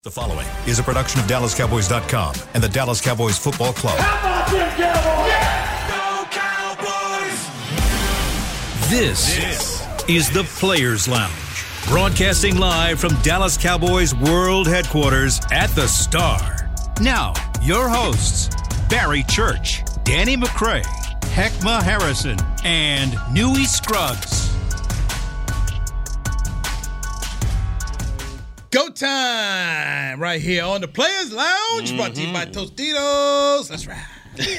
The following is a production of DallasCowboys.com and the Dallas Cowboys Football Club. How about them Cowboys? Go Cowboys! This is the Players Lounge, broadcasting live from Dallas Cowboys World Headquarters at the Star. Now, your hosts, Barry Church, Danny McCray, Heckma Harrison, and Newy Scruggs. Go time right here on the Players Lounge, brought to you by Tostitos. That's right.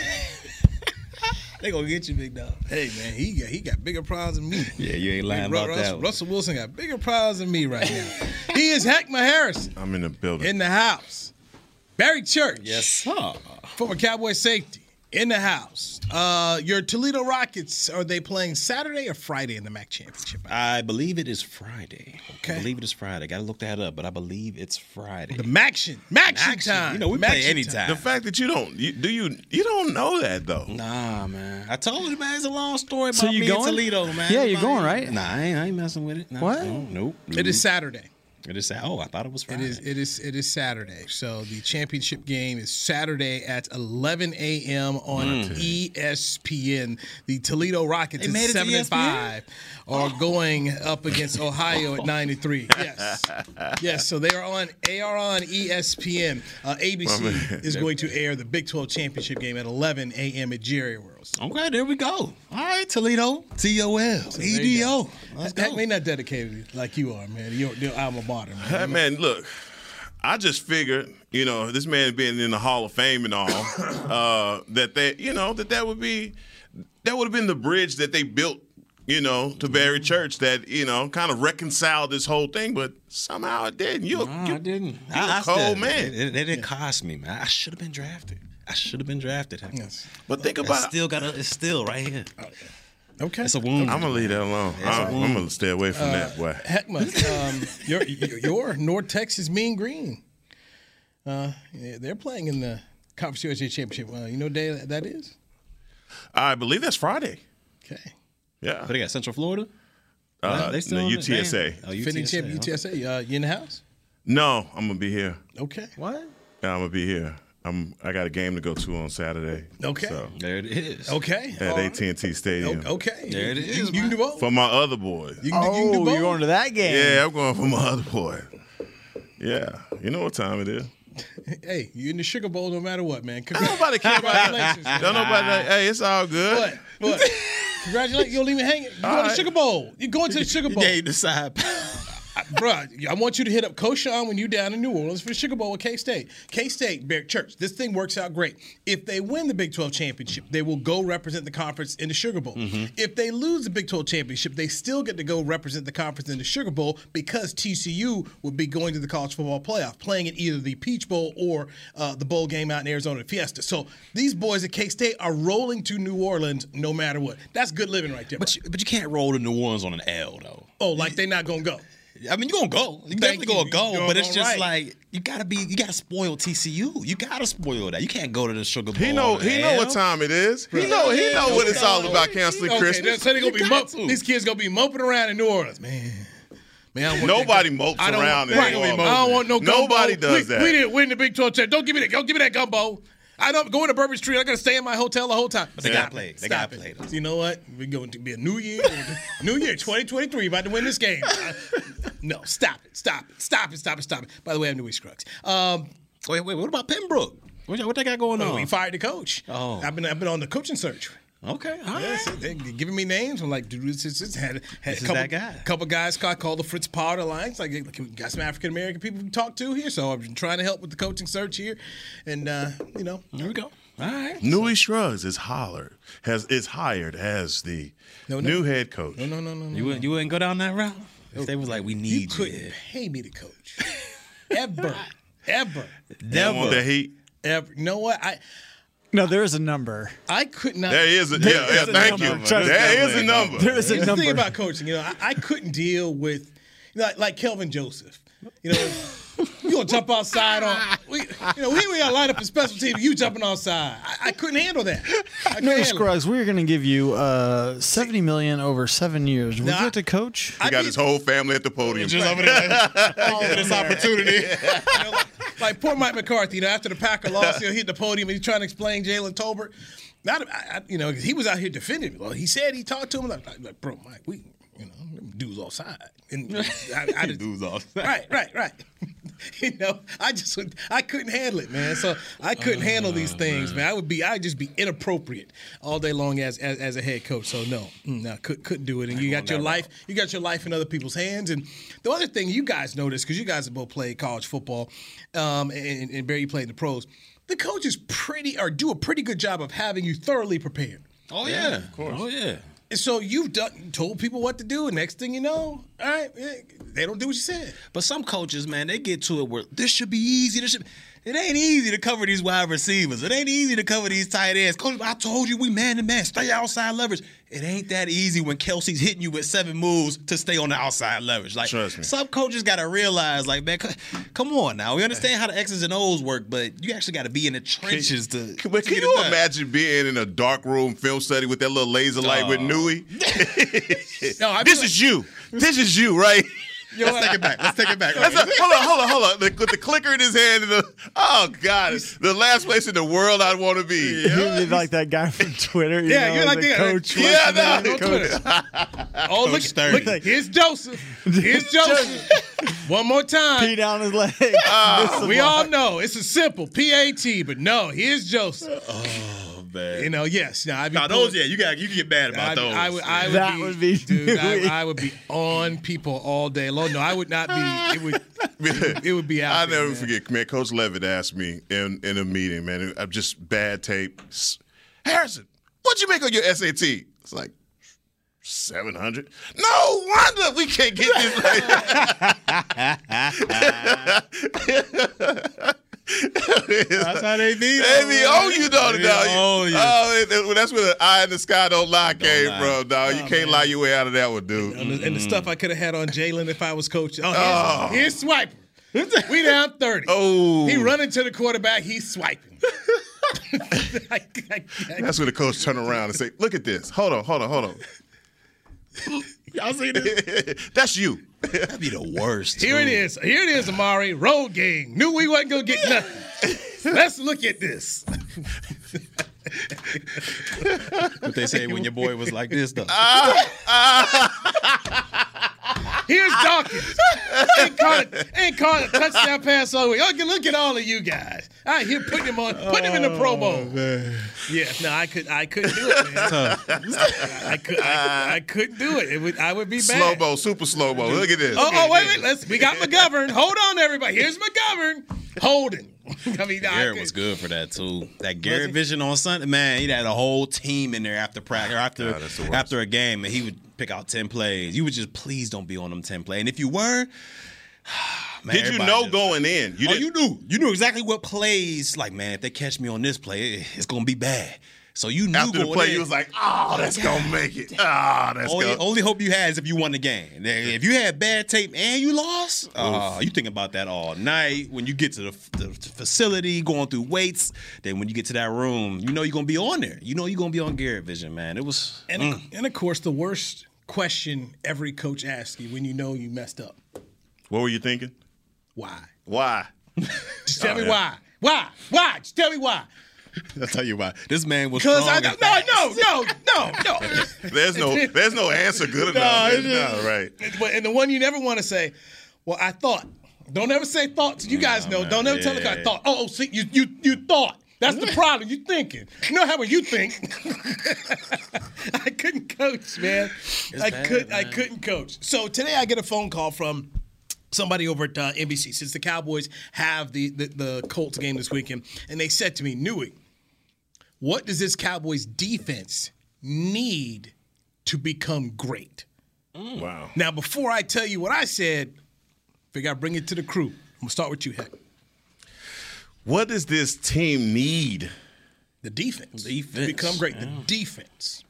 They gonna get you, big dog. Hey man, he got bigger problems than me. Yeah, you ain't lying about that. Russell Wilson got bigger problems than me right now. He is Heckma Harrison. I'm in the building. In the house. Barry Church. Yes, sir. Former Cowboy safety. In the house. Your Toledo Rockets, are they playing Saturday or Friday in the MAC Championship? I believe it is Friday. Okay. I believe it is Friday. Got to look that up, but I believe it's Friday. The MACtion time. You know, we play anytime. The fact that you don't know that though. Nah, man. I told you, man. It's a long story about So you me going? in Toledo, man. Yeah, you're going, right? Nah, I ain't messing with it. Nah, What? Nope. It is Saturday. It is. Oh, I thought it was Friday. It is Saturday. So the championship game is Saturday at 11 a.m. on ESPN. The Toledo Rockets They made at it to 7-5 are going up against Ohio at 9-3. Yes. So they are on ESPN. ABC is going to air the Big 12 championship game at 11 a.m. at Jerry World. Okay, there we go. All right, Toledo. TOL. EDO. Let's go. That may not dedicated like you are, man. Your alma mater, man. Hey, man, look, I just figured, this man being in the Hall of Fame and all, that would have been the bridge that they built, to Barry Church that, kind of reconciled this whole thing, but somehow it didn't. I didn't. You're a cold man. It didn't cost me, man. I should have been drafted. Yes. But think about it's still right here. Okay. It's a wound. I'm going to leave that alone. I'm going to stay away from that, boy. Heckma, your North Texas Mean Green. They're playing in the Conference USA Championship. You know what day that is? I believe that's Friday. Okay. Yeah. But they got Central Florida? They still the UTSA. Defending champion UTSA. You in the house? No, I'm going to be here. Okay. What? Yeah, I'm going to be here. I got a game to go to on Saturday. Okay. So, There it is. Okay. at AT&T Stadium. Okay. There it is, You can do both. For my other boy. You can do both. You're going to that game. Yeah, I'm going for my other boy. Yeah. You know what time it is. Hey, you're in the Sugar Bowl no matter what, man. Nobody care about Congratulations. that. Don't nobody. Hey, it's all good. What? Congratulations. You don't even hang it. You're going to the Sugar Bowl. You're going to the Sugar Bowl. Gave the side. Bruh, I want you to hit up Coach Sean when you're down in New Orleans for the Sugar Bowl with K-State. K-State, Barry Church, this thing works out great. If they win the Big 12 championship, they will go represent the conference in the Sugar Bowl. If they lose the Big 12 championship, they still get to go represent the conference in the Sugar Bowl because TCU will be going to the college football playoff, playing in either the Peach Bowl or the bowl game out in Arizona, Fiesta. So these boys at K-State are rolling to New Orleans no matter what. That's good living right there. But you can't roll to New Orleans on an L, though. Oh, like they're not going to go. I mean, you're going to go. You definitely you. going to go. You're But it's all just right. like, you got to spoil TCU. You got to spoil that. You can't go to the Sugar Bowl. He know what time it is. He know what it's all about canceling Christmas. So they're gonna be these kids gonna be moping around in New Orleans, man. I don't want Nobody that. mopes I don't around want, in New Orleans. I don't want no gumbo. Nobody does that. We didn't win the Big 12 championship. Don't give me that gumbo. I don't go into Bourbon Street. I gotta stay in my hotel the whole time. But they got to play. They got to Stop play. it. You know what? We're going to be a new year. 2023. About to win this game. No, stop it. By the way, I'm Newy Scruggs. Wait. What about Pembroke? What they got going on? We fired the coach. Oh. I've been on the coaching search. Okay. All right. Yeah, so they're giving me names. I'm like, dude, this had This a is that guy. couple guys called the Fritz Pollard Alliance. Like, we got some African American people we talk to here, so I've been trying to help with the coaching search here, and There we go. All right. Newy Scruggs is hired as the new head coach. No. You wouldn't go down that route? If they was like, we You need you. couldn't pay me to coach. Ever. Don't want that heat. Ever. You know what? No, there is a number. I could not. There is a thank you. There is a number. There is a Here's the thing number. about coaching. I couldn't deal with, like Kelvin Joseph. You gonna jump outside on? We gotta line up a special team. You jumping outside? I couldn't handle that. No, Scruggs, we're going to give you $70 million over 7 years. Would you like to coach? He got his whole family at the podium. Just over there. This opportunity. like poor Mike McCarthy. After the Packer loss, he'll hit the podium and he's trying to explain Jalen Tolbert. He was out here defending me. Well, he said he talked to him like, bro, Mike, we, dudes offside. And dudes offside. Right. I couldn't handle it, man. So I couldn't handle these things, man. I'd just be inappropriate all day long as a head coach. So no, couldn't do it. And you got your life in other people's hands. And the other thing you guys notice, because you guys have both played college football, and Barry, you played the pros. The coaches do a pretty good job of having you thoroughly prepared. Oh yeah, of course. Oh yeah. And so you've told people what to do, and next thing you know, all right, they don't do what you said. But some coaches, man, they get to it where this should be easy. It ain't easy to cover these wide receivers. It ain't easy to cover these tight ends. Coach, I told you we man-to-man. Stay outside leverage. It ain't that easy when Kelsey's hitting you with 7 moves to stay on the outside leverage. Like, trust me. Some coaches got to realize, like, man, come on now. We understand how the X's and O's work, but you actually got to be in the trenches to But can you imagine being in a dark room film study with that little laser light with Nui? This is you. This is you, right? Let's take it back. Hold on. With the clicker in his hand, oh God, the last place in the world I'd want to be. You'd be like that guy from Twitter. You're like the coach. Look, here's Joseph. One more time. Pee down his leg. We all know it's a simple PAT, but no, here's Joseph. Oh man. Yes. Now you can get mad about those. I would be on people all day long. No, I would not be. It would be out. I'll never forget, man. Coach Levitt asked me in a meeting, man. I'm just bad tape. Harrison, what'd you make on your SAT? It's like 700. No wonder we can't get this. That's how they be. They be on you, though. That's where the eye in the sky don't lie came from, dog. You can't lie your way out of that one, dude. And the stuff I could have had on Jalen if I was coaching. Here's Swiper. We down 30. Oh, he running to the quarterback. He's swiping. That's when the coach turn around and say, "Look at this. Hold on. Y'all see this? That's you." That'd be the worst. Here it is, Amari. Road game. Knew we wasn't gonna get nothing. Let's look at this. What they say when your boy was like this, though. Here's Dawkins. Ain't caught a touchdown pass all the way. Look at all of you guys. I here putting him in the Pro Bowl. Man. Yeah, no, I couldn't do it, man. I couldn't do it. I would be bad. Slow-mo, super slow-mo. Look at this. Wait. We got McGovern. Hold on, everybody. Here's McGovern holding. Garrett was good for that too. That Garrett vision on Sunday, man, he had a whole team in there after practice, after a game, and he would pick out 10 plays. You would just please don't be on them 10 plays. And if you were, man, did you know going in? You knew exactly what plays. Like, man, if they catch me on this play, it's gonna be bad. So you knew after the play, you was like, that's gonna make it. Only hope you had is if you won the game. If you had bad tape and you lost, you think about that all night. When you get to the facility, going through weights, then when you get to that room, you know you're gonna be on there. You know you're gonna be on Garrett Vision, man. It was and of course the worst question every coach asks you when you know you messed up. What were you thinking? Why? Just tell me why. Why? Just tell me why. I'll tell you why. This man was strong. No. There's no answer good enough. No, right. And the one you never want to say, well, I thought. Don't ever say thoughts. You guys know. Don't ever tell the guy I thought. Oh, see, you thought. That's the problem. You thinking. You know how you think. I couldn't coach, man. I couldn't coach. So today I get a phone call from somebody over at NBC, since the Cowboys have the Colts game this weekend, and they said to me, Newey, what does this Cowboys defense need to become great? Wow. Now, before I tell you what I said, figure I'd bring it to the crew. I'm going to start with you, Heck. What does this team need? The defense. To become great. Yeah. The defense.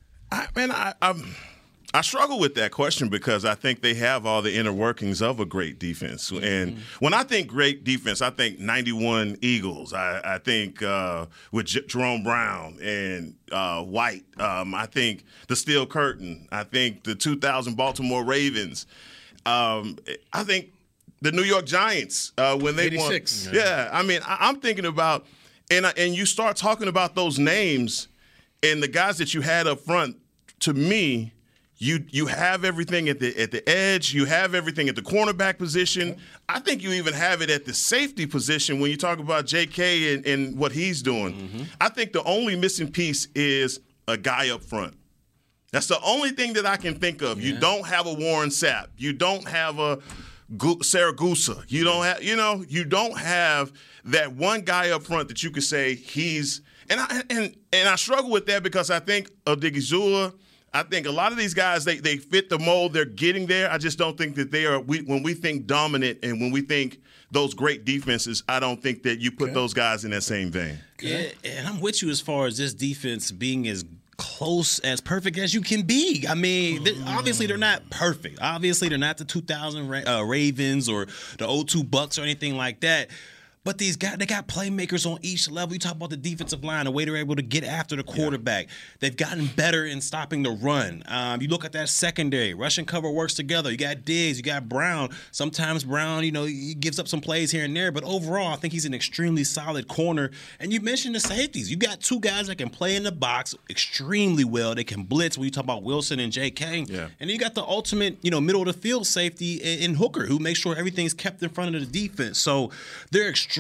I struggle with that question because I think they have all the inner workings of a great defense. And when I think great defense, I think 91 Eagles. I think with Jerome Brown and White. I think the Steel Curtain. I think the 2000 Baltimore Ravens. I think the New York Giants when they 86. won. Yeah, I mean, I'm thinking about, and you start talking about those names and the guys that you had up front. To me, you have everything at the edge. You have everything at the cornerback position. I think you even have it at the safety position when you talk about J.K. and what he's doing. I think the only missing piece is a guy up front. That's the only thing that I can think of. You don't have a Warren Sapp. You don't have a Saragusa. You don't have that one guy up front that you could say he's and I struggle with that because I think of Odighizuwa. I think a lot of these guys, they fit the mold. They're getting there. I just don't think that they are. When we think dominant and when we think those great defenses, I don't think that you put those guys in that same vein. Yeah, and I'm with you as far as this defense being as close, as perfect as you can be. I mean, obviously they're not perfect. Obviously they're not the 2000 Ravens or the 02 Bucks or anything like that. But these guys, they got playmakers on each level. You talk about the defensive line, the way they're able to get after the quarterback. They've gotten better in stopping the run. You look at that secondary. Rushing cover works together. You got Diggs. You got Brown. Sometimes Brown, he gives up some plays here and there. But overall, I think he's an extremely solid corner. And you mentioned the safeties. You got two guys that can play in the box extremely well. They can blitz when you talk about Wilson and J.K. Yeah. And then you got the ultimate, middle of the field safety in Hooker, who makes sure everything's kept in front of the defense. So they're extremely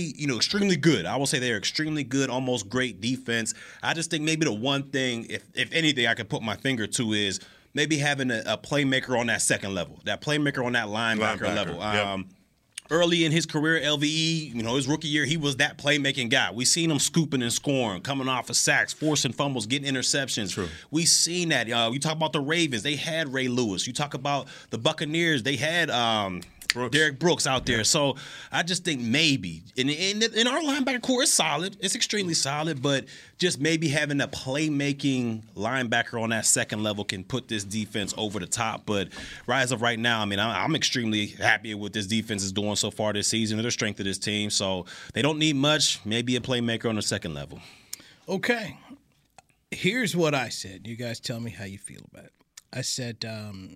good. I will say they're extremely good, almost great defense. I just think maybe the one thing, if anything, I could put my finger to is maybe having a playmaker on that second level, that playmaker on that linebacker level. Yep. Early in his career, LVE, his rookie year, he was that playmaking guy. We seen him scooping and scoring, coming off of sacks, forcing fumbles, getting interceptions. True. We seen that. You talk about the Ravens, they had Ray Lewis. You talk about the Buccaneers, they had Derek Brooks out there. So I just think maybe, and our linebacker core is solid. It's extremely solid, but just maybe having a playmaking linebacker on that second level can put this defense over the top. But as of right now, I mean, I'm extremely happy with what this defense is doing so far this season and the strength of this team. So they don't need much, maybe a playmaker on the second level. Okay. Here's what I said. You guys tell me how you feel about it. I said,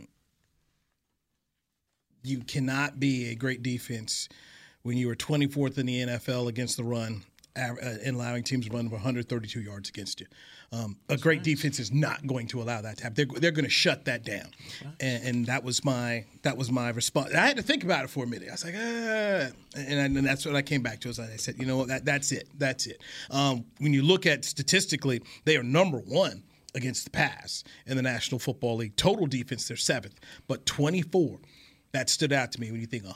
you cannot be a great defense when you are 24th in the NFL against the run and allowing teams to run 132 yards against you. A great defense is not going to allow that to happen. They're going to shut that down, and that was my response. I had to think about it for a minute. I was like, and that's what I came back to. I said, that's it. When you look at statistically, they are number one against the pass in the National Football League. Total defense, they're 7th, but 24. That stood out to me when you think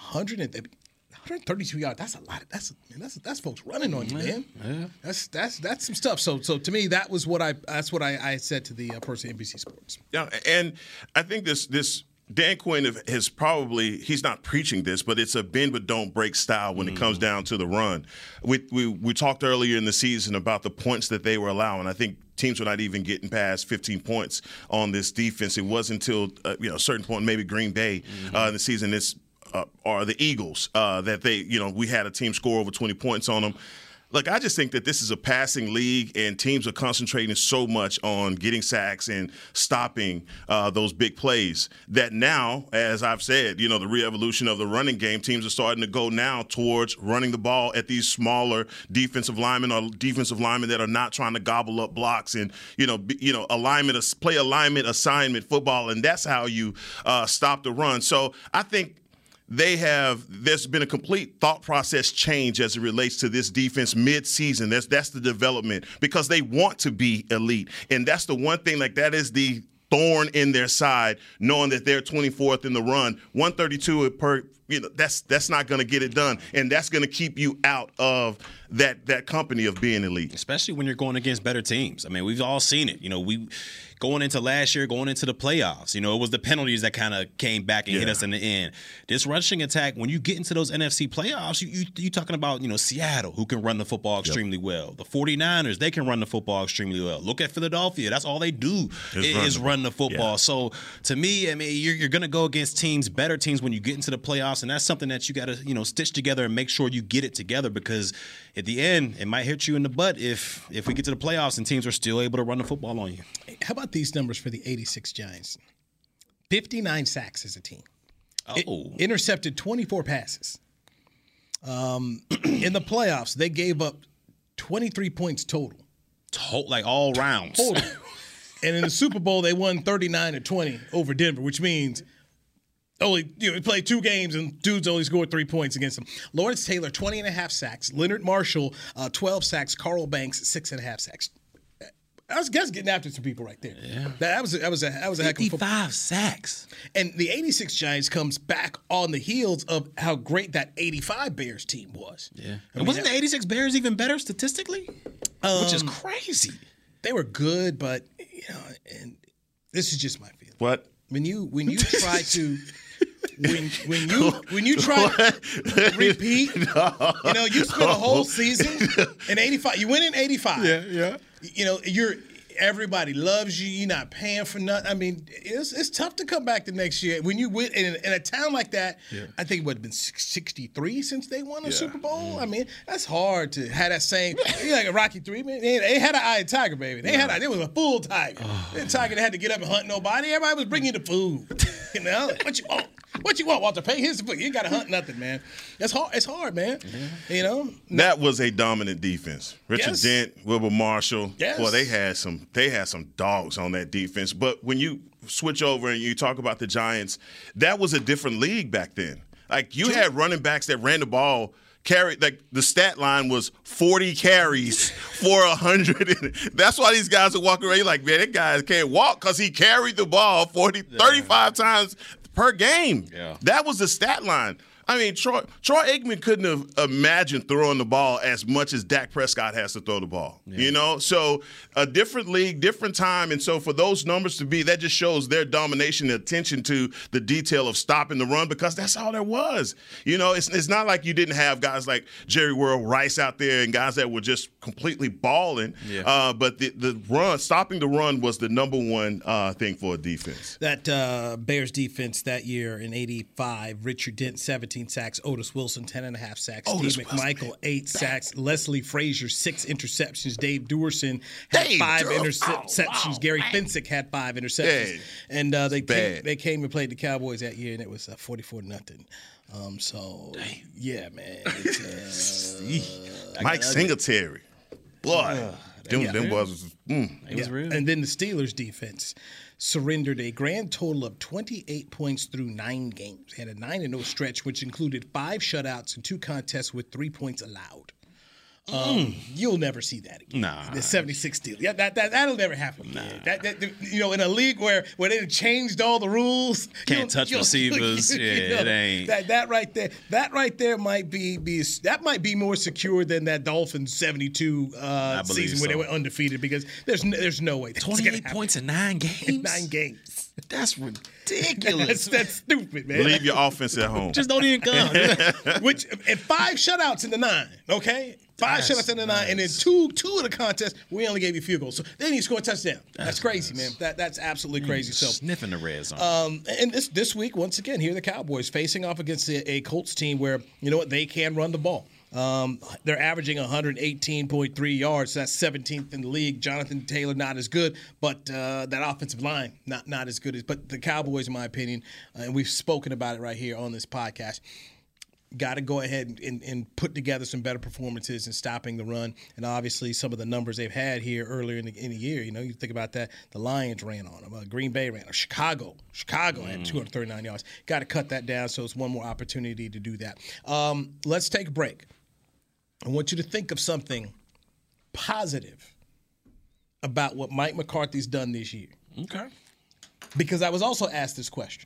132 yards. That's a lot. That's folks running on you, man. Yeah. That's some stuff. So to me, that's what I said to the person at NBC Sports. Yeah, and I think this Dan Quinn he's not preaching this, but it's a bend but don't break style when it comes down to the run. We talked earlier in the season about the points that they were allowing. I think teams were not even getting past 15 points on this defense. It wasn't until a certain point, maybe Green Bay in the season, or the Eagles, that we had a team score over 20 points on them. Look, I just think that this is a passing league, and teams are concentrating so much on getting sacks and stopping those big plays that now, as I've said, the re-evolution of the running game, teams are starting to go now towards running the ball at these smaller defensive linemen or defensive linemen that are not trying to gobble up blocks and, play alignment assignment football, and that's how you stop the run. So I think there's been a complete thought process change as it relates to this defense mid-season. That's the development because they want to be elite. And that's the one thing, that is the thorn in their side, knowing that they're 24th in the run. 132 per, that's not going to get it done. And that's going to keep you out of that company of being elite. Especially when you're going against better teams. I mean, we've all seen it. Going into last year, going into the playoffs, it was the penalties that kind of came back and hit us in the end. This rushing attack, when you get into those NFC playoffs, you talking about, Seattle, who can run the football extremely well. The 49ers, they can run the football extremely well. Look at Philadelphia. That's all they do is run the football. Yeah. So, to me, I mean, you're going to go against better teams when you get into the playoffs, and that's something that you got to, stitch together and make sure you get it together because at the end, it might hit you in the butt if we get to the playoffs and teams are still able to run the football on you. How about these numbers for the 86 Giants? 59 sacks as a team. Intercepted 24 passes. In the playoffs, they gave up 23 points total. Like all rounds. Total. And in the Super Bowl, they won 39-20 over Denver, which means we played 2 games and dudes only scored 3 points against them. Lawrence Taylor, 20.5 sacks. Leonard Marshall, 12 sacks. Carl Banks, 6.5 sacks. I was getting after some people right there. Yeah. That was a heck of a 55 sacks. And the 86 Giants comes back on the heels of how great that 85 Bears team was. Yeah. And wasn't the 86 Bears even better statistically? Which is crazy. They were good, but and this is just my feeling. What? When you try to when you try to repeat, you spent a whole season in 85. You win in 85. Yeah. Everybody loves you. You're not paying for nothing. I mean, it's tough to come back the next year. When you win in a town like that, I think it would have been 63 since they won a Super Bowl. I mean, that's hard to have that same. Like a Rocky III, man. They had an eye tiger, baby. It was a full tiger. The tiger that had to get up and hunt nobody. Everybody was bringing you the food. What you want? What you want, Walter? Pay here's the food. You ain't got to hunt nothing, man. That's hard. It's hard, man. That was a dominant defense. Richard Dent, Wilbur Marshall. Yes. Well, they had some dogs on that defense. But when you switch over and you talk about the Giants, that was a different league back then. Like you had running backs that ran the ball. The stat line was 40 carries for 100. That's why these guys are walking around. You're like, man, that guy can't walk because he carried the ball 35 times per game. Yeah. That was the stat line. I mean, Troy Aikman couldn't have imagined throwing the ball as much as Dak Prescott has to throw the ball. Yeah. So a different league, different time. And so for those numbers to be, that just shows their domination and attention to the detail of stopping the run because that's all there was. It's not like you didn't have guys like Jerry World Rice out there and guys that were just completely balling. Yeah. But the run, stopping the run was the number one thing for a defense. That Bears defense that year in 85, Richard Dent, 17 sacks, Otis Wilson 10.5 sacks, Steve McMichael 8 sacks, Leslie Frazier 6 interceptions, Dave Duerson had 5 interceptions, Gary Finsick had 5 interceptions, and they came and played the Cowboys that year, and it was 44-0. Yeah, man. Mike Singletary, boy, them was it was real. And then the Steelers defense surrendered a grand total of 28 points through 9 games. They had a 9-0 stretch, which included 5 shutouts and 2 contests with 3 points allowed. You'll never see that again. Nah. The 76 Steelers. Yeah, that'll never happen again. That, in a league where they changed all the rules. Can't touch receivers. It ain't. That right there might be more secure than that Dolphins 72 season where they were undefeated because there's no way. 28 points in 9 games? In 9 games. That's ridiculous. That's stupid, man. Leave your offense at home. Just don't even come. And 5 shutouts in the 9, okay? 5 shutouts in the 9, and then two of the contests, we only gave you field goals. So they didn't score a touchdown. That's crazy, man. That's absolutely crazy. So sniffing the red zone. And this week, once again, here are the Cowboys facing off against a Colts team where, they can run the ball. They're averaging 118.3 yards. So that's 17th in the league. Jonathan Taylor not as good, but that offensive line not as good as. But the Cowboys, in my opinion, and we've spoken about it right here on this podcast, got to go ahead and put together some better performances in stopping the run. And obviously, some of the numbers they've had here earlier in the year. You think about that. The Lions ran on them. Green Bay ran on Chicago had 239 yards. Got to cut that down. So it's one more opportunity to do that. Let's take a break. I want you to think of something positive about what Mike McCarthy's done this year. Okay. Because I was also asked this question.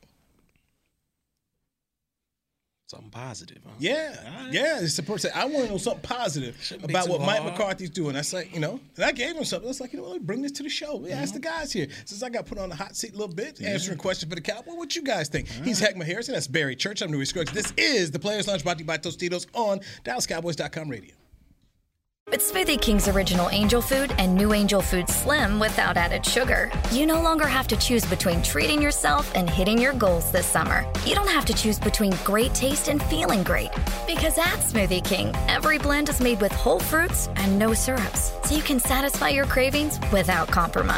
Something positive, huh? Yeah. Right. Yeah. It's supposed to say, I want to know something positive about what Mike McCarthy's doing. I say, and I gave him something. I was like, let me bring this to the show. We ask the guys here. Since I got put on the hot seat a little bit, answering questions for the Cowboy, what you guys think? He's Heckma Harrison. That's Barry Church. I'm Louis Scruggs. This is the Players Lounge brought to you by Tostitos on DallasCowboys.com radio. With Smoothie King's original Angel Food and new Angel Food Slim without added sugar, you no longer have to choose between treating yourself and hitting your goals this summer. You don't have to choose between great taste and feeling great. Because at Smoothie King, every blend is made with whole fruits and no syrups, so you can satisfy your cravings without compromise.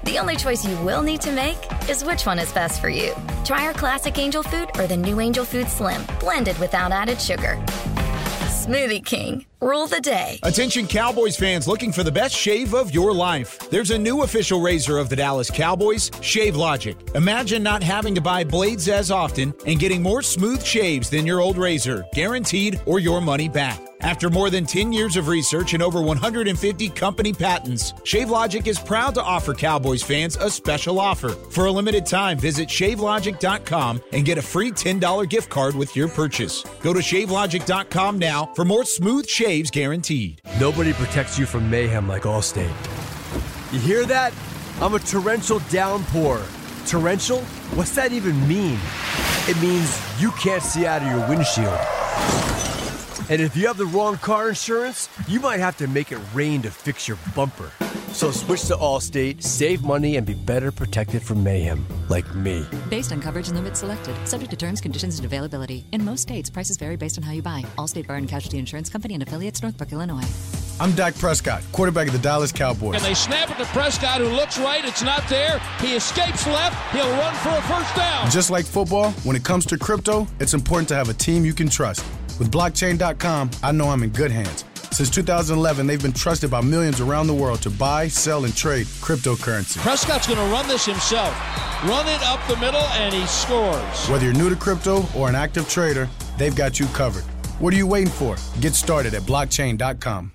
The only choice you will need to make is which one is best for you. Try our classic Angel Food or the new Angel Food Slim, blended without added sugar. Smoothie King, rule the day. Attention Cowboys fans looking for the best shave of your life. There's a new official razor of the Dallas Cowboys, Shave Logic. Imagine not having to buy blades as often and getting more smooth shaves than your old razor, guaranteed or your money back. After more than 10 years of research and over 150 company patents, ShaveLogic is proud to offer Cowboys fans a special offer. For a limited time, visit ShaveLogic.com and get a free $10 gift card with your purchase. Go to ShaveLogic.com now for more smooth shaves guaranteed. Nobody protects you from mayhem like Allstate. You hear that? I'm a torrential downpour. Torrential? What's that even mean? It means you can't see out of your windshield. And if you have the wrong car insurance, you might have to make it rain to fix your bumper. So switch to Allstate, save money, and be better protected from mayhem, like me. Based on coverage and limits selected, subject to terms, conditions, and availability. In most states, prices vary based on how you buy. Allstate Bar and Casualty Insurance Company and affiliates, Northbrook, Illinois. I'm Dak Prescott, quarterback of the Dallas Cowboys. And they snap it to Prescott, who looks right. It's not there. He escapes left. He'll run for a first down. Just like football, when it comes to crypto, it's important to have a team you can trust. With Blockchain.com, I know I'm in good hands. Since 2011, they've been trusted by millions around the world to buy, sell, and trade cryptocurrency. Prescott's going to run this himself. Run it up the middle, and he scores. Whether you're new to crypto or an active trader, they've got you covered. What are you waiting for? Get started at Blockchain.com.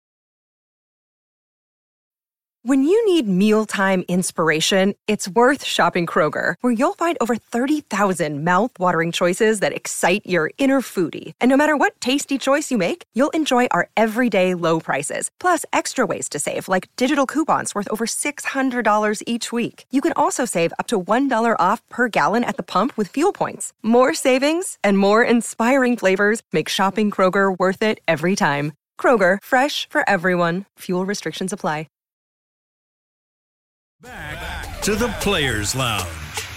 When you need mealtime inspiration, it's worth shopping Kroger, where you'll find over 30,000 mouth-watering choices that excite your inner foodie. And no matter what tasty choice you make, you'll enjoy our everyday low prices, plus extra ways to save, like digital coupons worth over $600 each week. You can also save up to $1 off per gallon at the pump with fuel points. More savings and more inspiring flavors make shopping Kroger worth it every time. Kroger, fresh for everyone. Fuel restrictions apply. Back to the Players Lounge.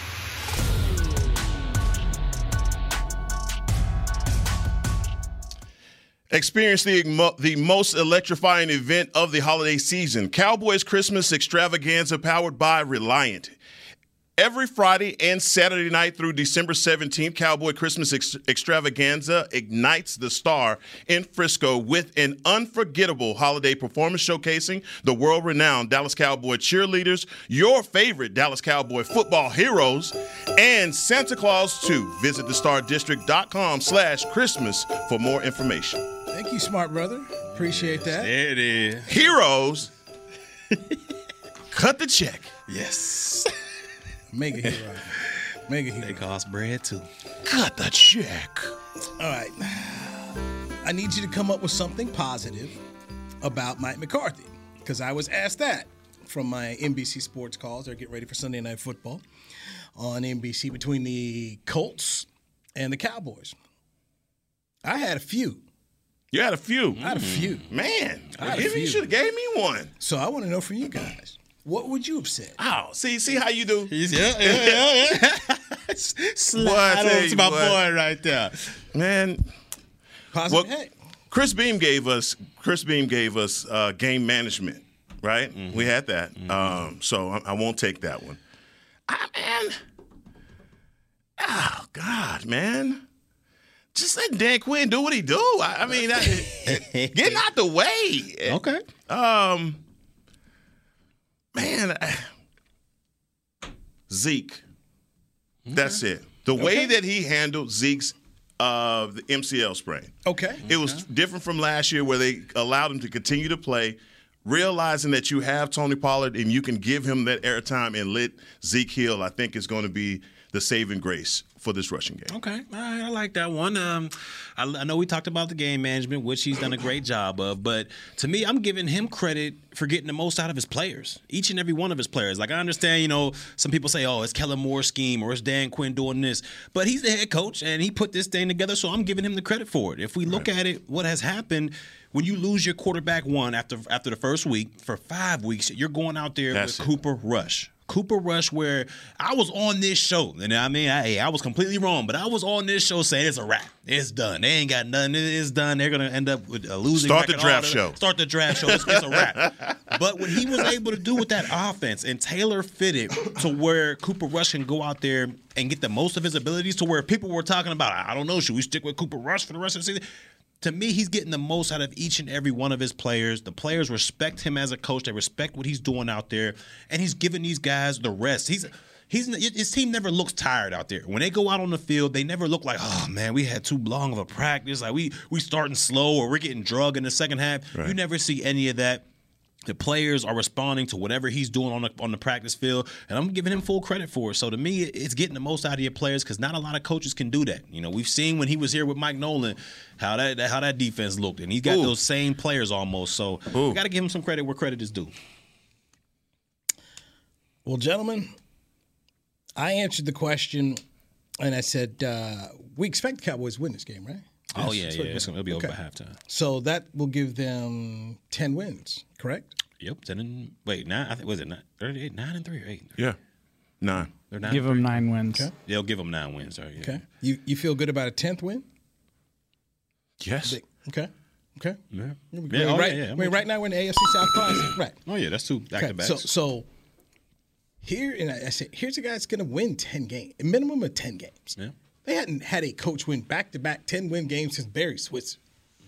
Experience the most electrifying event of the holiday season, Cowboys Christmas Extravaganza, powered by Reliant. Every Friday and Saturday night through December 17th, Cowboy Christmas Extravaganza ignites the star in Frisco with an unforgettable holiday performance showcasing the world-renowned Dallas Cowboy cheerleaders, your favorite Dallas Cowboy football heroes, and Santa Claus 2. Visit thestardistrict.com/Christmas for more information. Thank you, smart brother. Appreciate that. There it is. Heroes, cut the check. Yes. Mega hero. Mega hero. They cost bread, too. Cut the check. All right. I need you to come up with something positive about Mike McCarthy, because I was asked that from my NBC Sports calls. They're getting ready for Sunday Night Football on NBC between the Colts and the Cowboys. I had a few. You had a few? I had a few. Man, you should have gave me one. So I want to know from you guys. What would you have said? Oh, see how you do. Yeah. Slide on to my boy right there. Man. Positive. Well, Chris Beam gave us game management, right? Mm-hmm. We had that. Mm-hmm. So I won't take that one. Oh, God, man. Just let Dan Quinn do what he do. I mean, getting out the way. Okay. Man, Zeke. That's it. The way that he handled Zeke's the MCL sprain. Okay. It was different from last year where they allowed him to continue to play, realizing that you have Tony Pollard and you can give him that airtime and let Zeke heal, I think is going to be the saving grace for this rushing game. Okay. All right. I like that one. I know we talked about the game management, which he's done a great job of, but to me, I'm giving him credit for getting the most out of his players, each and every one of his players. Like, I understand, some people say, oh, it's Kellen Moore's scheme or it's Dan Quinn doing this, but he's the head coach and he put this thing together, so I'm giving him the credit for it. If we look at it, what has happened when you lose your quarterback one after the first week, for 5 weeks, you're going out there with Cooper Rush. Cooper Rush, where I was on this show, and I was completely wrong, but I was on this show saying it's a wrap. It's done. They ain't got nothing. It's done. They're going to end up with a losing Start record. the draft show. Start the draft show. It's a wrap. But what he was able to do with that offense and tailor fit it to where Cooper Rush can go out there and get the most of his abilities, to where people were talking about, I don't know, should we stick with Cooper Rush for the rest of the season? To me, he's getting the most out of each and every one of his players. The players respect him as a coach. They respect what he's doing out there, and he's giving these guys the rest. His team never looks tired out there. When they go out on the field, they never look like, oh man, we had too long of a practice. Like we starting slow, or we're getting drugged in the second half. Right. You never see any of that. The players are responding to whatever he's doing on the practice field, and I'm giving him full credit for it. So to me, it's getting the most out of your players, because not a lot of coaches can do that. You know, we've seen when he was here with Mike Nolan how that defense looked, and he's got those same players almost. So we got to give him some credit where credit is due. Well, gentlemen, I answered the question, and I said we expect the Cowboys to win this game, right? Oh, yeah. It'll be over by halftime. So that will give them 10 wins, correct? Yep. 10 and – wait, 9? I think – was it 9? 38? 9 and 3 or 8? Yeah. 9. They're 9 give them 9 wins. Okay. They'll give them 9 wins. Sorry. Yeah. Okay. You feel good about a 10th win? Yes. Okay. Yeah. Right now we're in the AFC South Classic. Right. Oh, yeah. That's 2 back-to-backs. So here – and I said, here's a guy that's going to win 10 games, a minimum of 10 games. Yeah. They hadn't had a coach win back-to-back 10-win games since Barry Switzer.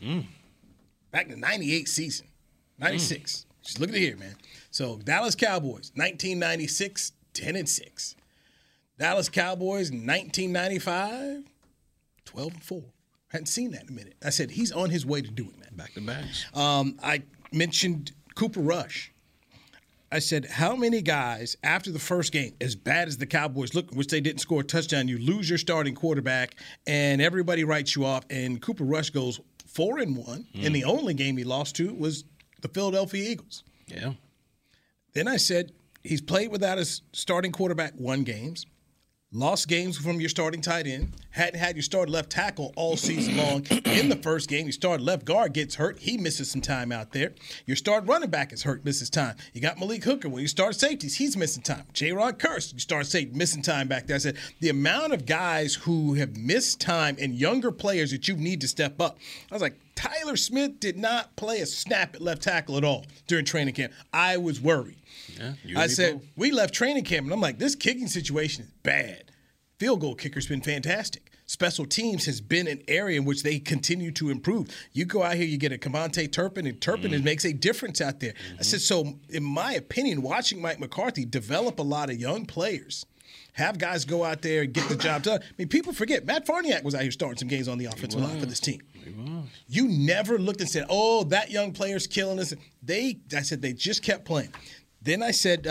Back in the 98 season. 96. Just look at it here, man. So Dallas Cowboys, 1996, 10-6. Dallas Cowboys, 1995, 12-4. Hadn't seen that in a minute. I said he's on his way to doing that. Back-to-backs. I mentioned Cooper Rush. I said, how many guys after the first game, as bad as the Cowboys look, which they didn't score a touchdown, you lose your starting quarterback, and everybody writes you off, and Cooper Rush goes 4-1, and the only game he lost to was the Philadelphia Eagles. Yeah. Then I said, he's played without his starting quarterback 1 games, lost games from your starting tight end, hadn't had your starting left tackle all season long. In the first game, your starting left guard gets hurt. He misses some time out there. Your starting running back is hurt, misses time. You got Malik Hooker. When you start safeties, he's missing time. J-Rod Curse, you start safety, missing time back there. I said, the amount of guys who have missed time and younger players that you need to step up. I was like, Tyler Smith did not play a snap at left tackle at all during training camp. I was worried. Yeah, I said, we left training camp, and I'm like, this kicking situation is bad. Field goal kicker's been fantastic. Special teams has been an area in which they continue to improve. You go out here, you get a Cavonte Turpin, and Turpin makes a difference out there. I said, so in my opinion, watching Mike McCarthy develop a lot of young players, have guys go out there and get the job done. I mean, people forget, Matt Farniak was out here starting some games on the offensive line for this team. You never looked and said, oh, that young player's killing us. I said they just kept playing. Then I said,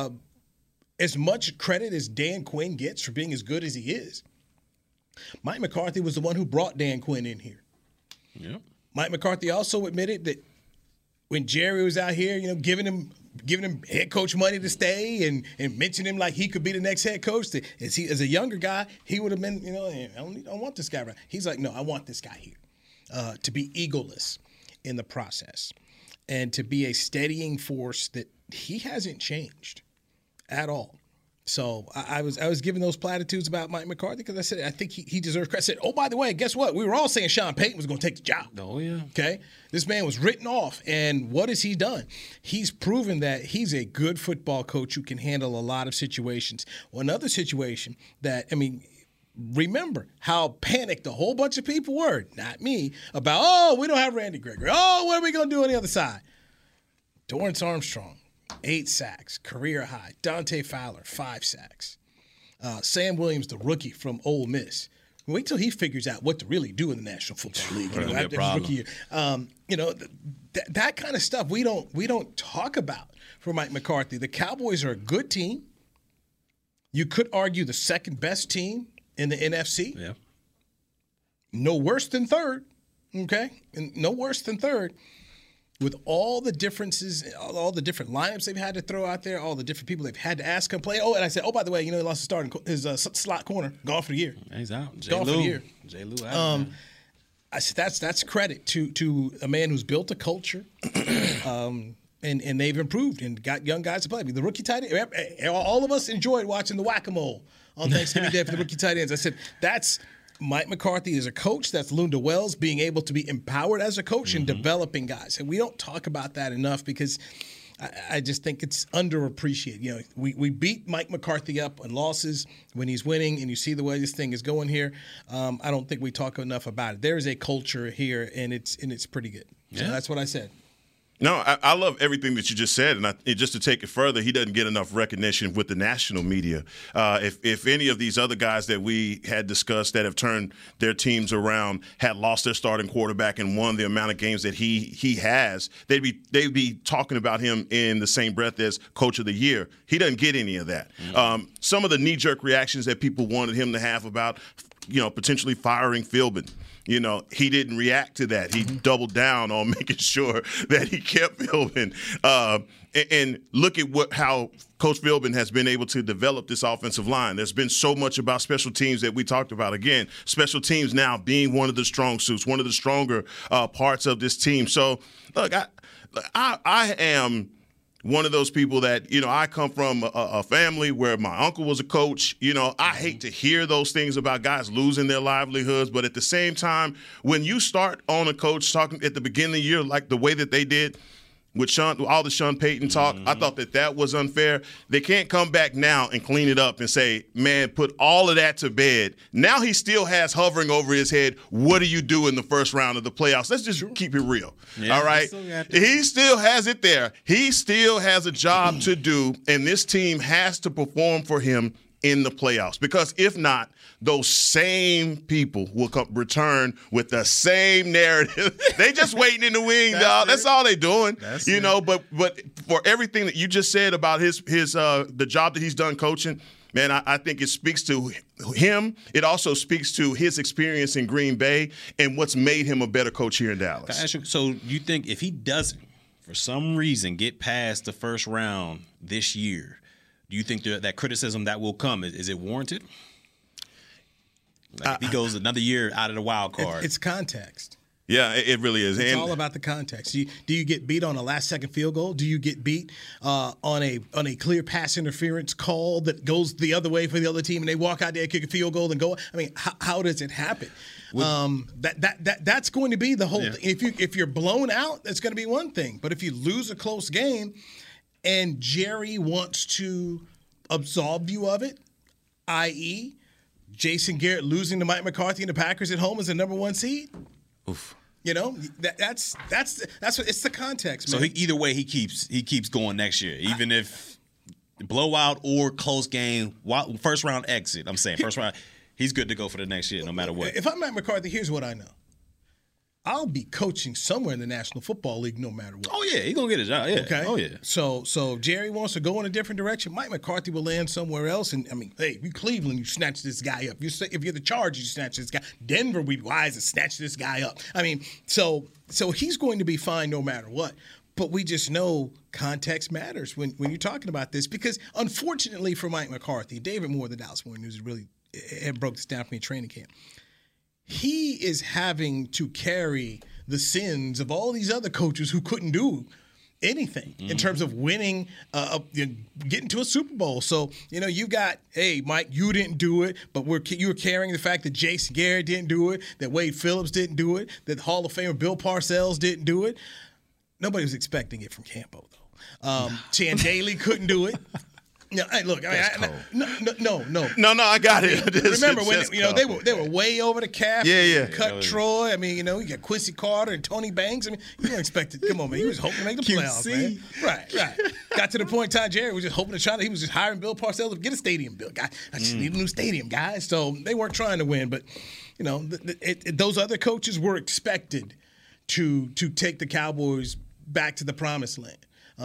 as much credit as Dan Quinn gets for being as good as he is, Mike McCarthy was the one who brought Dan Quinn in here. Yep. Mike McCarthy also admitted that when Jerry was out here, giving him head coach money to stay and mentioning him like he could be the next head coach, as a younger guy, he would have been, I don't want this guy around. He's like, no, I want this guy here to be egoless in the process and to be a steadying force that he hasn't changed at all. So I was giving those platitudes about Mike McCarthy because I said I think he deserves credit. I said, oh, by the way, guess what? We were all saying Sean Payton was going to take the job. Oh, yeah. Okay? This man was written off, and what has he done? He's proven that he's a good football coach who can handle a lot of situations. Well, another situation that, remember how panicked a whole bunch of people were, not me, about, we don't have Randy Gregory. What are we going to do on the other side? Dorrance Armstrong, 8 sacks, career high. Dante Fowler, 5 sacks. Sam Williams, the rookie from Ole Miss. Wait till he figures out what to really do in the National Football League. After his rookie year. That kind of stuff we don't talk about for Mike McCarthy. The Cowboys are a good team. You could argue the second best team in the NFC. Yeah. No worse than third. Okay? And no worse than third. With all the differences, all the different lineups they've had to throw out there, all the different people they've had to ask come play. Oh, and I said, by the way, he lost his slot corner, gone for the year. He's out. Gone for the year. J. Lou out. I said that's credit to a man who's built a culture, and they've improved and got young guys to play. The rookie tight end, all of us enjoyed watching the whack-a-mole on Thanksgiving Day for the rookie tight ends. I said that's Mike McCarthy is a coach. That's Lunda Wells being able to be empowered as a coach and developing guys. And we don't talk about that enough because I just think it's underappreciated. You know, we beat Mike McCarthy up on losses when he's winning, and you see the way this thing is going here. I don't think we talk enough about it. There is a culture here, and it's pretty good. So that's what I said. No, I love everything that you just said, and just to take it further, he doesn't get enough recognition with the national media. If any of these other guys that we had discussed that have turned their teams around had lost their starting quarterback and won the amount of games that he has, they'd be talking about him in the same breath as Coach of the Year. He doesn't get any of that. Mm-hmm. Some of the knee-jerk reactions that people wanted him to have about, potentially firing Philbin. He didn't react to that. He doubled down on making sure that he kept Philbin. And look at how Coach Philbin has been able to develop this offensive line. There's been so much about special teams that we talked about. Again, special teams now being one of the strong suits, one of the stronger parts of this team. So, look, I am one of those people that, I come from a family where my uncle was a coach. I hate to hear those things about guys losing their livelihoods. But at the same time, when you start on a coach talking at the beginning of the year, like the way that they did with all the Sean Payton talk, I thought that was unfair. They can't come back now and clean it up and say, man, put all of that to bed. Now he still has hovering over his head, what do you do in the first round of the playoffs? Let's just keep it real, all right? He still has it there. He still has a job to do, and this team has to perform for him in the playoffs. Because if not, those same people will return with the same narrative. They just waiting in the wing, dog. That's all they doing. But for everything that you just said about his the job that he's done coaching, man, I think it speaks to him. It also speaks to his experience in Green Bay and what's made him a better coach here in Dallas. So you think if he doesn't, for some reason, get past the first round this year, do you think that criticism that will come, is it warranted? If he goes another year out of the wild card. It's context. Yeah, it really is. It's all about the context. Do you get beat on a last-second field goal? Do you get beat on a clear pass interference call that goes the other way for the other team, and they walk out there, kick a field goal, and go? I mean, how does it happen? That's going to be the whole thing. If you're blown out, that's going to be one thing. But if you lose a close game, and Jerry wants to absolve you of it, i.e., Jason Garrett losing to Mike McCarthy and the Packers at home as the number 1 seed. Oof. That's what it's the context, man. So either way, he keeps going next year, even if blowout or close game, first round exit. I'm saying first round, he's good to go for the next year, no matter what. If I'm Mike McCarthy, here's what I know. I'll be coaching somewhere in the National Football League no matter what. Oh, yeah. He's going to get a job. Yeah. Okay. Oh, yeah. So if Jerry wants to go in a different direction, Mike McCarthy will land somewhere else. And, I mean, hey, if you're Cleveland, you snatch this guy up. If you're the Chargers, you snatch this guy. Denver would be wise to snatch this guy up. I mean, so he's going to be fine no matter what. But we just know context matters when you're talking about this. Because, unfortunately for Mike McCarthy, David Moore, the Dallas Morning News, really broke this down for me in training camp. He is having to carry the sins of all these other coaches who couldn't do anything in terms of winning, getting to a Super Bowl. So, you got, hey, Mike, you didn't do it, but you were carrying the fact that Jason Garrett didn't do it, that Wade Phillips didn't do it, that Hall of Famer Bill Parcells didn't do it. Nobody was expecting it from Campo, though. Chan Daly couldn't do it. No, hey, look. No. I got it. Remember when they were way over the cap? Yeah. Cut Troy. I mean, you got Quincy Carter and Tony Banks. I mean, you weren't expected. Come on, man. He was hoping to make the playoffs, man. Right. Got to the point. Ty Jerry was just hoping to try. He was just hiring Bill Parcells to get a stadium built. I just need a new stadium, guys. So they weren't trying to win, but those other coaches were expected to take the Cowboys back to the promised land.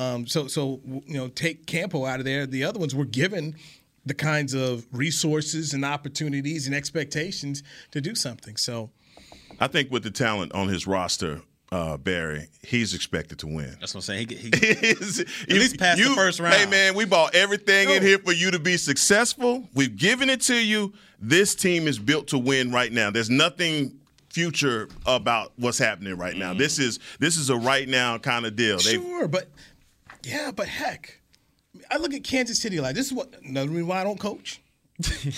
Take Campo out of there. The other ones were given the kinds of resources and opportunities and expectations to do something. So, I think with the talent on his roster, Barry, he's expected to win. That's what I'm saying. He at least passed the first round. Hey, man, we bought everything in here for you to be successful. We've given it to you. This team is built to win right now. There's nothing future about what's happening right now. This is a right now kind of deal. Sure, but heck, I look at Kansas City like this is another reason why I don't coach.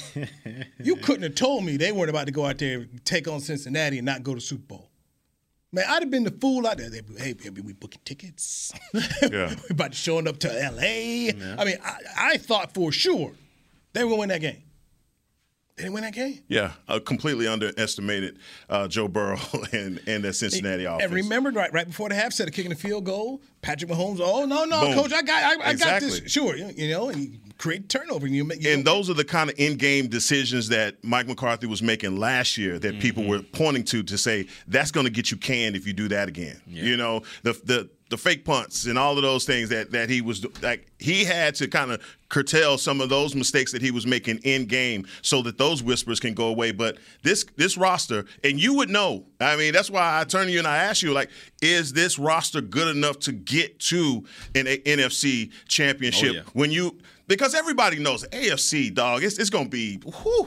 You couldn't have told me they weren't about to go out there and take on Cincinnati and not go to Super Bowl. Man, I'd have been the fool out there. Hey, baby, we booking tickets. Yeah. We about to showing up to L.A. Yeah. I mean, I thought for sure they were going to win that game. They didn't win that game. Yeah, completely underestimated Joe Burrow and that Cincinnati offense. And remember, right before the half, instead of kicking a field goal, Patrick Mahomes, no, Boom. Coach, I got this. Sure, and you create turnover. And those are the kind of in-game decisions that Mike McCarthy was making last year that people were pointing to say, that's going to get you canned if you do that again. Yeah. You know, the fake punts and all of those things that he was like, he had to kind of curtail some of those mistakes that he was making in game so that those whispers can go away. But this roster, and you would know, I mean, that's why I turn to you and I ask you, like, is this roster good enough to get to an NFC championship? Oh, yeah. Because everybody knows AFC, dog, it's going to be, whew.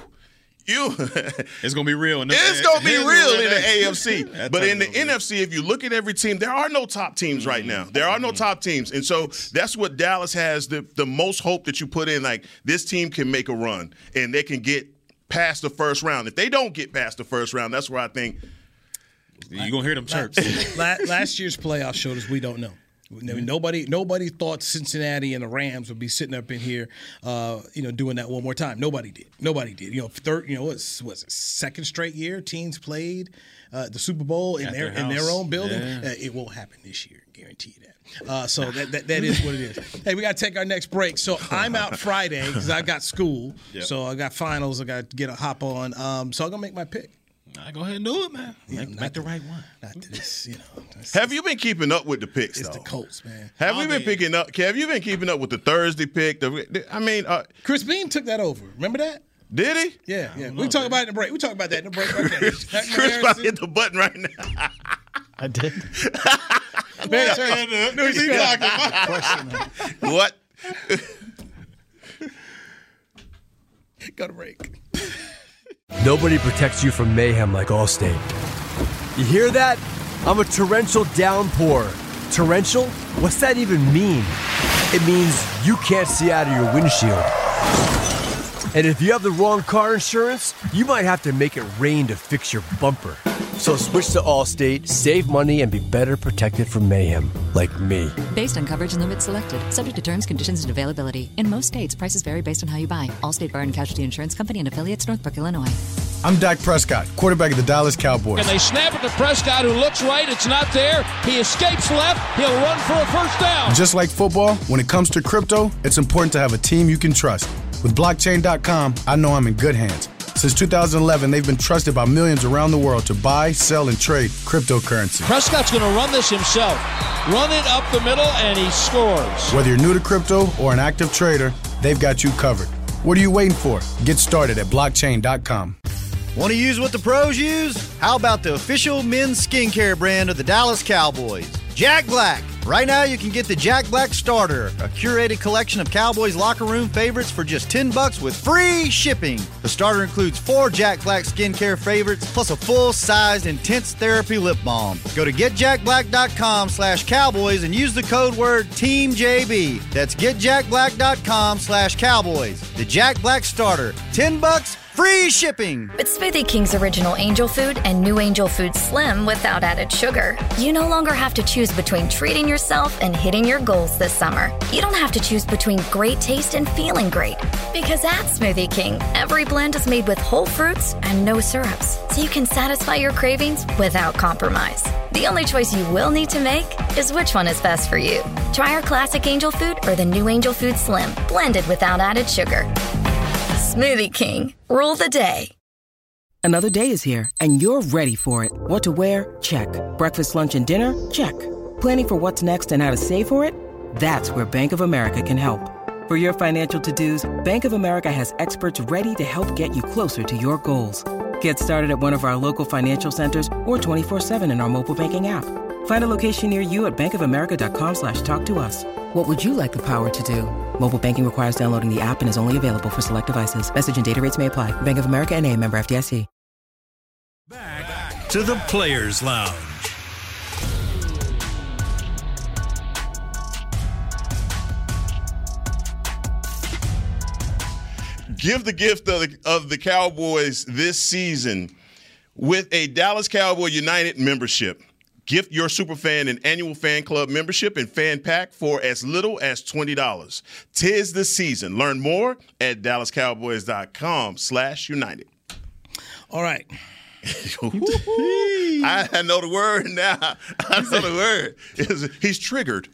It's going to be real. It's going to be real in the AFC. But in the NFC, if you look at every team, there are no top teams right now. There are no top teams. And so that's what Dallas has the most hope that you put in. Like, this team can make a run, and they can get past the first round. If they don't get past the first round, that's where I think you're going to hear them chirps. Last year's playoff showed us we don't know. Nobody thought Cincinnati and the Rams would be sitting up in here, doing that one more time. Nobody did. Was it second straight year teams played the Super Bowl in their own building? Yeah. It won't happen this year, guarantee you that. So that is what it is. Hey, we got to take our next break. So I'm out Friday because I got school. Yep. So I got finals. I got to get a hop on. So I'm gonna make my pick. Go ahead and do it, man. Make the right one. Not this, Have you been keeping up with the picks, It's the Colts, man. Have you been picking up? Have you been keeping up with the Thursday pick? Chris Beam took that over. Remember that? Did he? Yeah. We talk about it in the break. We talk about that in the break right there. Chris probably hit the button right now. I did. What? Go to break. Nobody protects you from mayhem like Allstate. You hear that? I'm a torrential downpour. Torrential? What's that even mean? It means you can't see out of your windshield. And if you have the wrong car insurance, you might have to make it rain to fix your bumper. So switch to Allstate, save money, and be better protected from mayhem, like me. Based on coverage and limits selected, subject to terms, conditions, and availability. In most states, prices vary based on how you buy. Allstate Bar and Casualty Insurance Company and affiliates, Northbrook, Illinois. I'm Dak Prescott, quarterback of the Dallas Cowboys. And they snap it to Prescott, who looks right. It's not there. He escapes left. He'll run for a first down. Just like football, when it comes to crypto, it's important to have a team you can trust. With Blockchain.com, I know I'm in good hands. Since 2011, they've been trusted by millions around the world to buy, sell, and trade cryptocurrency. Prescott's going to run this himself. Run it up the middle, and he scores. Whether you're new to crypto or an active trader, they've got you covered. What are you waiting for? Get started at Blockchain.com. Want to use what the pros use? How about the official men's skincare brand of the Dallas Cowboys, Jack Black? Right now, you can get the Jack Black Starter, a curated collection of Cowboys locker room favorites for just $10 with free shipping. The starter includes 4 Jack Black skincare favorites, plus a full-sized intense therapy lip balm. Go to getjackblack.com/Cowboys and use the code word TEAMJB. That's getjackblack.com/Cowboys. The Jack Black Starter, $10, free shipping. With Smoothie King's original Angel Food and new Angel Food Slim without added sugar, you no longer have to choose between treating yourself and hitting your goals this summer. You don't have to choose between great taste and feeling great. Because at Smoothie King, every blend is made with whole fruits and no syrups, so you can satisfy your cravings without compromise. The only choice you will need to make is which one is best for you. Try our classic Angel Food or the new Angel Food Slim, blended without added sugar. Smoothie King. Rule the day. Another day is here, and you're ready for it. What to wear? Check. Breakfast, lunch, and dinner? Check. Planning for what's next and how to save for it? That's where Bank of America can help. For your financial to-dos, Bank of America has experts ready to help get you closer to your goals. Get started at one of our local financial centers or 24/7 in our mobile banking app. Find a location near you at bankofamerica.com/talktous. What would you like the power to do? Mobile banking requires downloading the app and is only available for select devices. Message and data rates may apply. Bank of America N.A., member FDIC. Back to the Players Lounge. Give the gift of the Cowboys this season with a Dallas Cowboy United membership. Gift your superfan an annual fan club membership and fan pack for as little as $20. 'Tis the season. Learn more at DallasCowboys.com/United. All right. I know the word now. I know the word. He's triggered.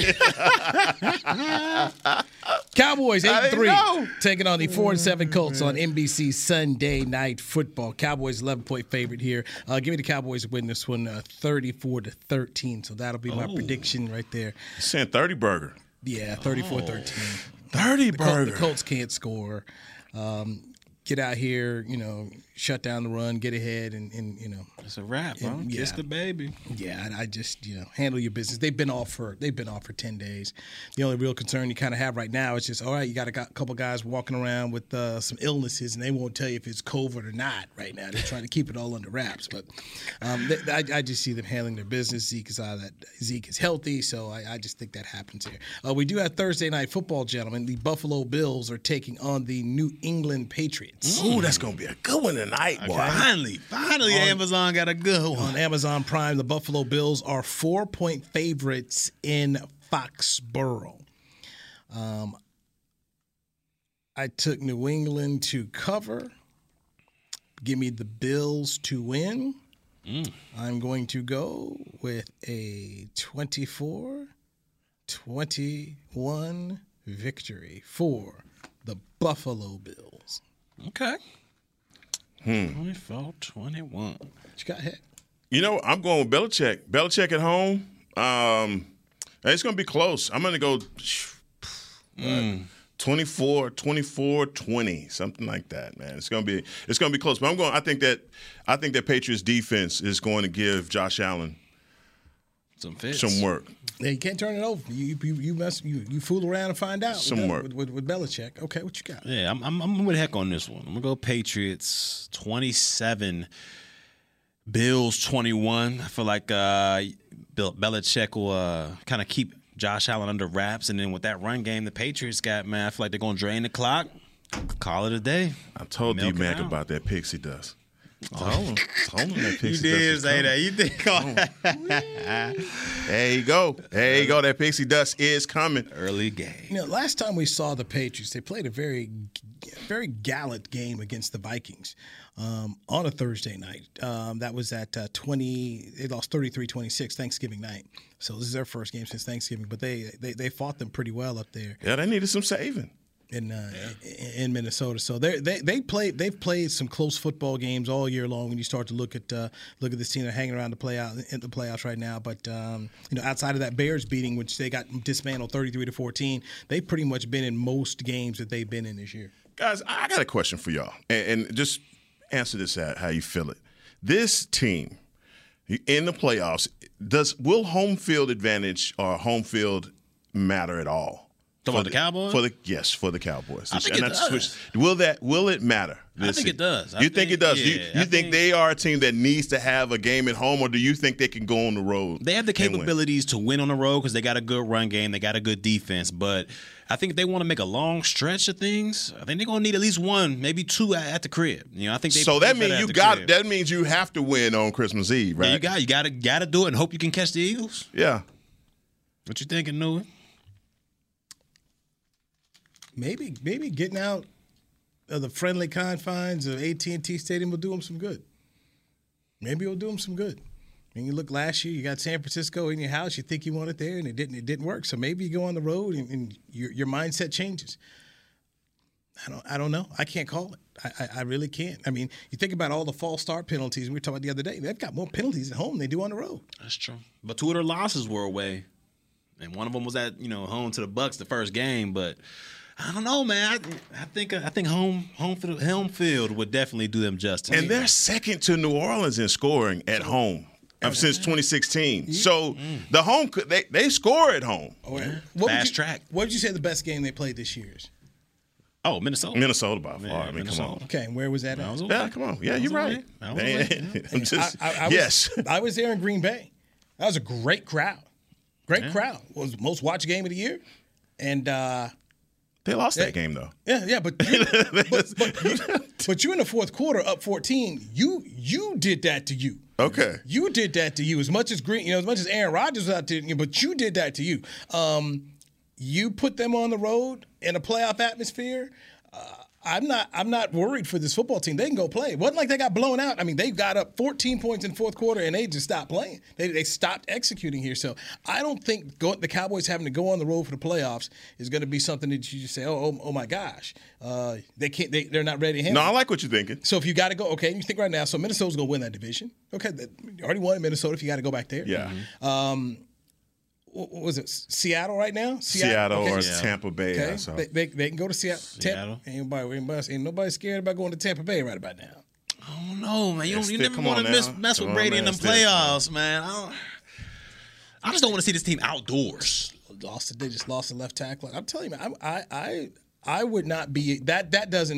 Cowboys 8-3 taking on the 4-7 Colts on NBC Sunday Night Football. Cowboys 11-point favorite here. Give me the Cowboys to win this one 34-13. So that'll be my prediction right there. You're saying 30 burger. Yeah, 34-13. 30 burger. The Colts can't score. Get out here, shut down the run, get ahead, and it's a wrap, huh? Kiss the baby. Yeah, I just handle your business. They've been off for 10 days. The only real concern you kind of have right now is just, all right, you got a couple guys walking around with some illnesses, and they won't tell you if it's COVID or not right now. They're trying to keep it all under wraps, but I just see them handling their business. Zeke is healthy, so I just think that happens here. We do have Thursday Night Football, gentlemen. The Buffalo Bills are taking on the New England Patriots. Ooh, that's going to be a good one tonight, boy. Finally, Amazon got a good one. On Amazon Prime, the Buffalo Bills are 4-point favorites in Foxborough. I took New England to cover. Give me the Bills to win. I'm going to go with a 24-21 victory for the Buffalo Bills. Okay. 24-21. What you got ahead? I'm going with Belichick. Belichick at home. It's going to be close. I'm going to go 24-20, something like that, man. It's going to be close. But I think that Patriots defense is going to give Josh Allen some work. Yeah, you can't turn it over. You fool around and find out. Some work with Belichick. Okay, what you got? Yeah, I'm with heck on this one. I'm gonna go Patriots 27, Bills 21. I feel like Belichick will kind of keep Josh Allen under wraps, and then with that run game the Patriots got, man, I feel like they're gonna drain the clock. Call it a day. I told D-Mac about that pixie dust. Told him that pixie you did say that. You did call There you go. That pixie dust is coming. Early game. Last time we saw the Patriots, they played a very, very gallant game against the Vikings on a Thursday night. That was at 20. They lost 33-26 Thanksgiving night. So this is their first game since Thanksgiving. But they fought them pretty well up there. Yeah, they needed some saving. In Minnesota, so they've played some close football games all year long. When you start to look at this team, they're hanging around in the playoffs right now. But outside of that Bears beating, which they got dismantled 33-14, they've pretty much been in most games that they've been in this year. Guys, I got a question for y'all, and just answer this how you feel it. This team in the playoffs, will home field advantage or home field matter at all? For the Cowboys? For the Cowboys. I think it does. Will it matter? I think it does. You think it does? Yeah, you think they are a team that needs to have a game at home, or do you think they can go on the road? They have the capabilities to win on the road because they got a good run game, they got a good defense. But I think if they want to make a long stretch of things, I think they're gonna need at least one, maybe two at the crib. I think they. So that means that means you have to win on Christmas Eve, right? Yeah, you got to do it and hope you can catch the Eagles. Yeah. What you thinking, Newy? Maybe getting out of the friendly confines of AT&T Stadium will do them some good. Maybe it'll do them some good. And you look last year, you got San Francisco in your house. You think you want it there, and it didn't work. So maybe you go on the road and your mindset changes. I don't know. I can't call it. I really can't. I mean, you think about all the false start penalties we were talking about the other day. They've got more penalties at home than they do on the road. That's true. But two of their losses were away, and one of them was at home to the Bucs the first game, but. I don't know, man. I think home field would definitely do them justice. And they're second to New Orleans in scoring at home since 2016. Yeah. So the home they score at home. Fast track. What would you say the best game they played this year is? Oh, Minnesota. Minnesota by far. Yeah, I mean, come on. Okay, and where was that at? Yeah, come on. Yeah, you're right. Yes. I was there in Green Bay. That was a great crowd. Crowd. It was the most watched game of the year. And they lost that game, though. Yeah, but you in the fourth quarter, up 14. You did that to you. Okay. You did that to you as much as as much as Aaron Rodgers was out there, but you did that to you. You put them on the road in a playoff atmosphere. I'm not worried for this football team. They can go play. It wasn't like they got blown out. I mean, they got up 14 points in fourth quarter, and they just stopped playing. They stopped executing here. So I don't think the Cowboys having to go on the road for the playoffs is going to be something that you just say, oh my gosh, they can't. They're not ready to handle. No, I like what you're thinking. So if you got to go, okay, you think right now. So Minnesota's going to win that division. Okay, you already won in Minnesota. If you got to go back there, yeah. What was it? Seattle right now? Seattle okay. or Tampa Bay. Okay. They can go to Seattle. Ain't nobody scared about going to Tampa Bay right about now. I don't know, man. You never want to mess with Brady in them playoffs, man. I just don't want to see this team outdoors. They just lost the left tackle. I'm telling you, man, I would not be that does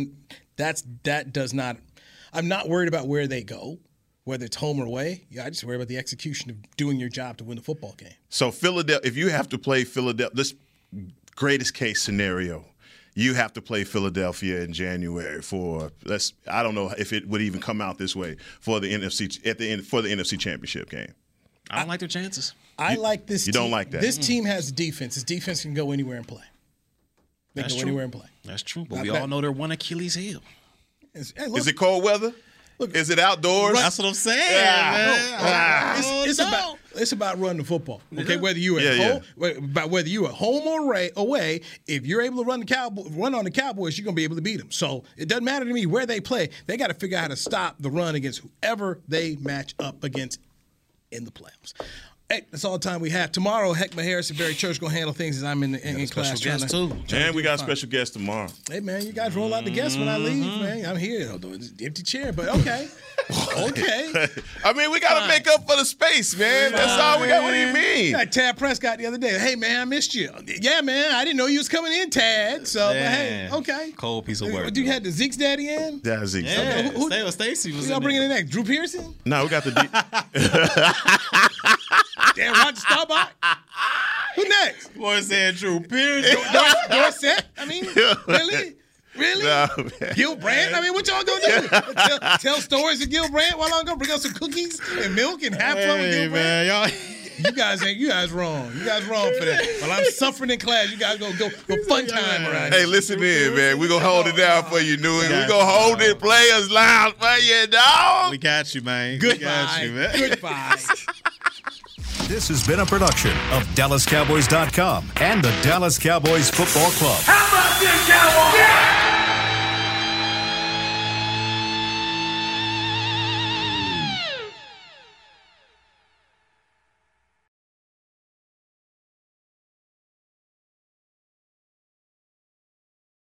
not. I'm not worried about where they go. Whether it's home or away, I just worry about the execution of doing your job to win the football game. So Philadelphia, if you have to play Philadelphia, this greatest case scenario, you have to play Philadelphia in January I don't know if it would even come out this way for the NFC Championship game. I don't like their chances. I like this. You don't like that. This team has defense. This defense can go anywhere and play. They can go anywhere and play. That's true. But we all know they're one Achilles heel. Is it cold weather? Look, is it outdoors? That's what I'm saying, man. It's about running the football. Okay, whether you at home or away, if you're able to run on the Cowboys, you're gonna be able to beat them. So it doesn't matter to me where they play. They got to figure out how to stop the run against whoever they match up against in the playoffs. Hey, that's all the time we have. Tomorrow, Heckma Harris and Barry Church going to handle things as I'm in class. Special guest, too. And we got a special guest tomorrow. Hey, man, you guys roll out the guests when I leave, man. I'm here. It's an empty chair, but okay. Okay. I mean, we got to make up for the space, man. That's all we got. What do you mean? Like Tad Prescott the other day. Hey, man, I missed you. Yeah, man, I didn't know you was coming in, Tad. So, but hey, okay. Cold piece of work. You had the Zeke's daddy in? Yeah, Zeke's daddy. Yeah, Stacy was in. Y'all bringing in next? Drew Pearson? No, we got the Damn, Roger Staubach. Who next? Boy said Drew Pearson. Dorset? I mean, really? Really? No, Gil Brandt? I mean, what y'all gonna do? Tell stories of Gil Brandt while I'm gonna bring out some cookies and milk and have fun with Gil Brandt? Man, you guys wrong. You guys wrong for that. While I'm suffering in class, you guys go for fun time around here. Hey, listen in, man. We're gonna hold it down for you, Newy. We're gonna hold it Players Lounge for you, dog. We got you, man. Goodbye. We got you, man. Goodbye. This has been a production of DallasCowboys.com and the Dallas Cowboys Football Club. How about this, Cowboys? Yeah!